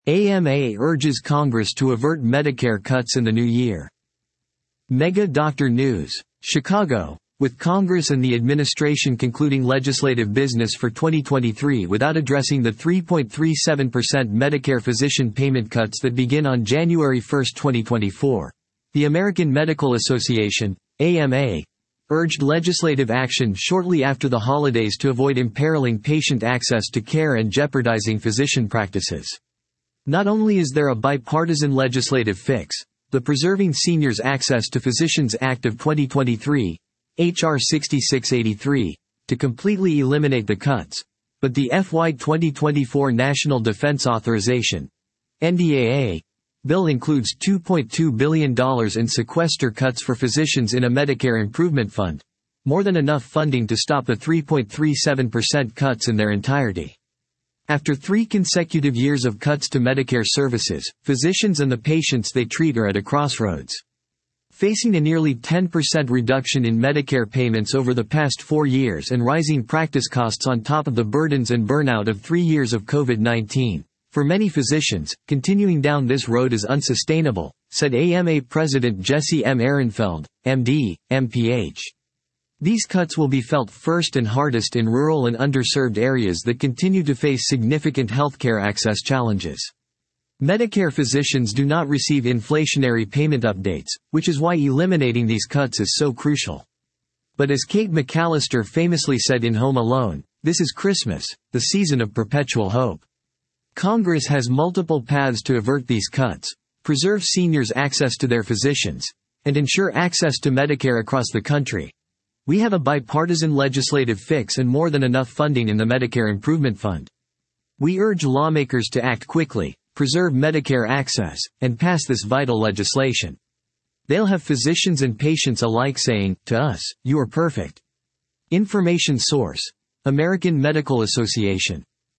AMA urges Congress to avert Medicare cuts in the new year. Mega Doctor News. Chicago. With Congress and the administration concluding legislative business for 2023 without addressing the 3.37% Medicare physician payment cuts that begin on January 1, 2024, the American Medical Association, AMA, urged legislative action shortly after the holidays to avoid imperiling patient access to care and jeopardizing physician practices. Not only is there a bipartisan legislative fix, the Preserving Seniors Access to Physicians Act of 2023, H.R. 6683, to completely eliminate the cuts, but the FY 2024 National Defense Authorization (NDAA) bill includes $2.2 billion in sequester cuts for physicians in a Medicare Improvement Fund, more than enough funding to stop the 3.37% cuts in their entirety. After 3 consecutive years of cuts to Medicare services, physicians and the patients they treat are at a crossroads. Facing a nearly 10% reduction in Medicare payments over the past 4 years and rising practice costs on top of the burdens and burnout of 3 years of COVID-19, for many physicians, continuing down this road is unsustainable, said AMA President Jesse M. Ehrenfeld, MD, MPH. These cuts will be felt first and hardest in rural and underserved areas that continue to face significant healthcare access challenges. Medicare physicians do not receive inflationary payment updates, which is why eliminating these cuts is so crucial. But as Kate McAllister famously said in Home Alone, this is Christmas, the season of perpetual hope. Congress has multiple paths to avert these cuts, preserve seniors' access to their physicians, and ensure access to Medicare across the country. We have a bipartisan legislative fix and more than enough funding in the Medicare Improvement Fund. We urge lawmakers to act quickly, preserve Medicare access, and pass this vital legislation. They'll have physicians and patients alike saying, to us, you are perfect. Information source: American Medical Association.